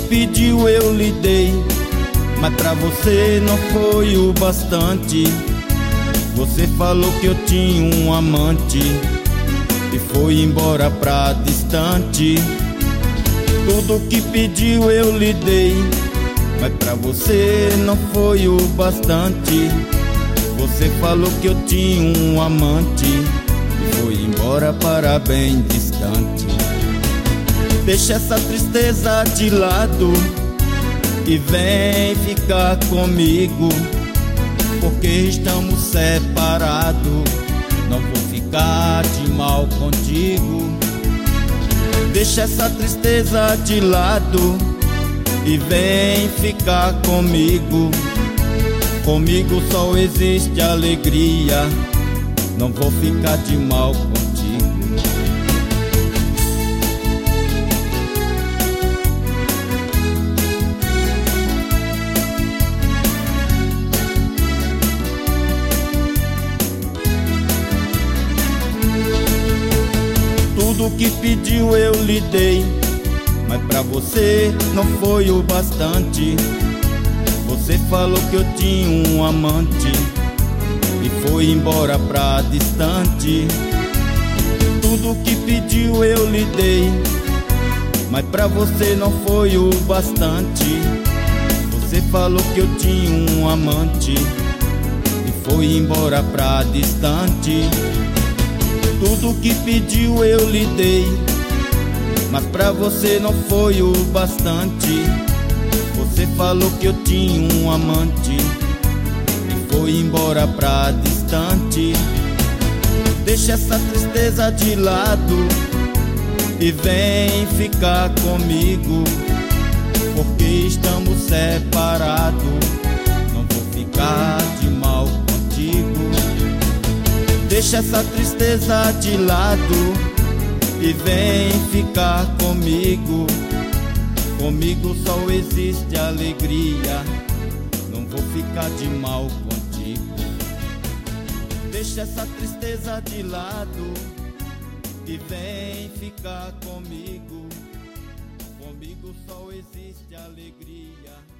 pediu eu lhe dei, mas pra você não foi o bastante. Você falou que eu tinha um amante e foi embora pra distante. Tudo que pediu eu lhe dei, mas pra você não foi o bastante. Você falou que eu tinha um amante e foi embora para bem distante. Deixa essa tristeza de lado e vem ficar comigo, porque estamos separados. Não vou ficar de mal contigo. Deixa essa tristeza de lado e vem ficar comigo. Comigo só existe alegria. Não vou ficar de mal contigo. Tudo que pediu eu lhe dei, mas pra você não foi o bastante. Você falou que eu tinha um amante e foi embora pra distante. Tudo que pediu eu lhe dei, mas pra você não foi o bastante. Você falou que eu tinha um amante e foi embora pra distante. Tudo que pediu eu lhe dei, mas pra você não foi o bastante. Você falou que eu tinha um amante e foi embora pra distante. Deixa essa tristeza de lado e vem ficar comigo, porque estamos separados. Não vou ficar de mal contigo. Deixa essa tristeza de lado e vem ficar comigo. Comigo só existe alegria. Não vou ficar de mal contigo. Deixa essa tristeza de lado e vem ficar comigo. Comigo só existe alegria.